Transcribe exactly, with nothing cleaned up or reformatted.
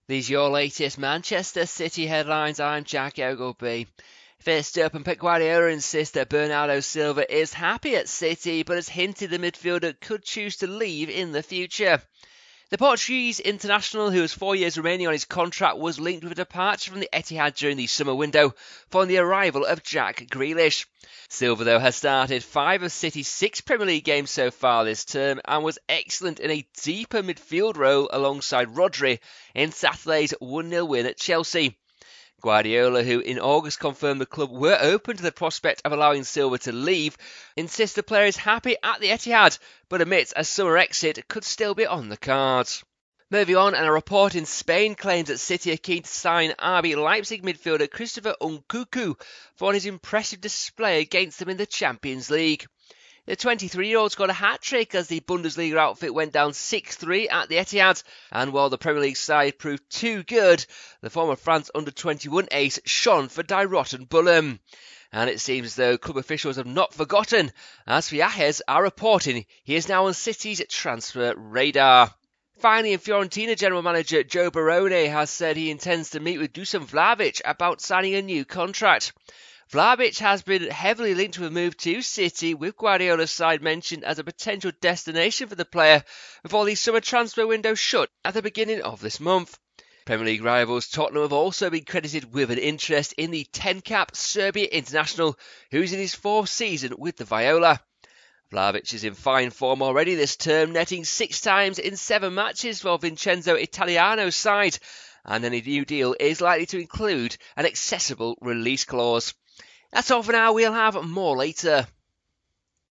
These are your latest Manchester City headlines. I'm Jack Ogleby. First up, and Pep Guardiola insists that Bernardo Silva is happy at City, but has hinted the midfielder could choose to leave in the future. The Portuguese international, who has four years remaining on his contract, was linked with a departure from the Etihad during the summer window following the arrival of Jack Grealish. Silva, though, has started five of City's six Premier League games so far this term and was excellent in a deeper midfield role alongside Rodri in Saturday's one nil win at Chelsea. Guardiola, who in August confirmed the club were open to the prospect of allowing Silva to leave, insists the player is happy at the Etihad, but admits a summer exit could still be on the cards. Moving on, and a report in Spain claims that City are keen to sign R B Leipzig midfielder Christopher Nkunku for his impressive display against them in the Champions League. The twenty-three-year-old scored a hat-trick as the Bundesliga outfit went down six three at the Etihad, and while the Premier League side proved too good, the former France under twenty-one ace shone for Die Rotten Bullen. And it seems as though club officials have not forgotten, as Viajes are reporting he is now on City's transfer radar. Finally, in Fiorentina, general manager Joe Barone has said he intends to meet with Dusan Vlahovic about signing a new contract. Vlahovic has been heavily linked with a move to City, with Guardiola's side mentioned as a potential destination for the player before the summer transfer window shut at the beginning of this month. Premier League rivals Tottenham have also been credited with an interest in the ten-cap Serbia international, who's in his fourth season with the Viola. Vlahovic is in fine form already this term, netting six times in seven matches for Vincenzo Italiano's side, and any new deal is likely to include an accessible release clause. That's all for now, we'll have more later.